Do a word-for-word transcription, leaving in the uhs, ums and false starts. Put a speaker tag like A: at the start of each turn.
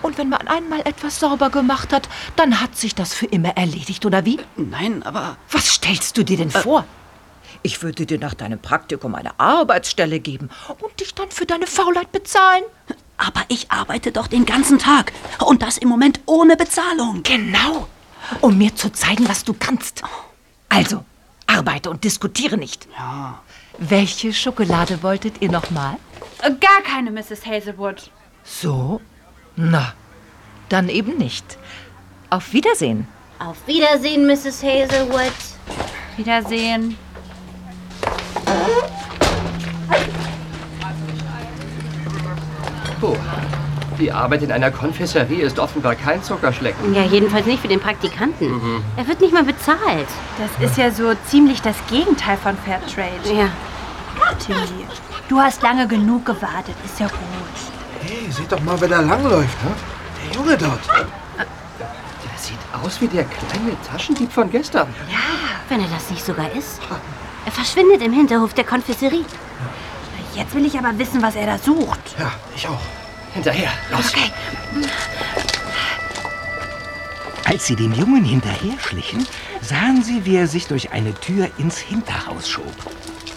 A: Und wenn man einmal etwas sauber gemacht hat, dann hat sich das für immer erledigt, oder wie?
B: Nein, aber...
A: Was stellst du dir denn äh, vor? Ich würde dir nach deinem Praktikum eine Arbeitsstelle geben und dich dann für deine Faulheit bezahlen.
B: Aber ich arbeite doch den ganzen Tag. Und das im Moment ohne Bezahlung.
A: Genau. Um mir zu zeigen, was du kannst. Also, arbeite und diskutiere nicht.
B: Ja.
A: Welche Schokolade wolltet ihr noch mal?
C: Gar keine, Misses Hazelwood.
A: So? Na, dann eben nicht. Auf Wiedersehen.
D: Auf Wiedersehen, Misses Hazelwood.
C: Wiedersehen.
E: Oh, die Arbeit in einer Konfiserie ist offenbar kein Zuckerschlecken.
D: Ja, jedenfalls nicht für den Praktikanten. Mhm. Er wird nicht mal bezahlt.
C: Das ist ja so ziemlich das Gegenteil von Fairtrade.
D: Ja.
C: Tilly, du hast lange genug gewartet. Ist ja gut.
F: Hey, seht doch mal, wer da langläuft, ne? Der Junge dort.
E: Der sieht aus wie der kleine Taschendieb von gestern.
D: Ja, wenn er das nicht sogar ist. Er verschwindet im Hinterhof der Konfiserie.
C: Jetzt will ich aber wissen, was er da sucht.
F: Ja, ich auch.
E: Hinterher, los.
D: Okay.
G: Als sie dem Jungen hinterher schlichen, sahen sie, wie er sich durch eine Tür ins Hinterhaus schob.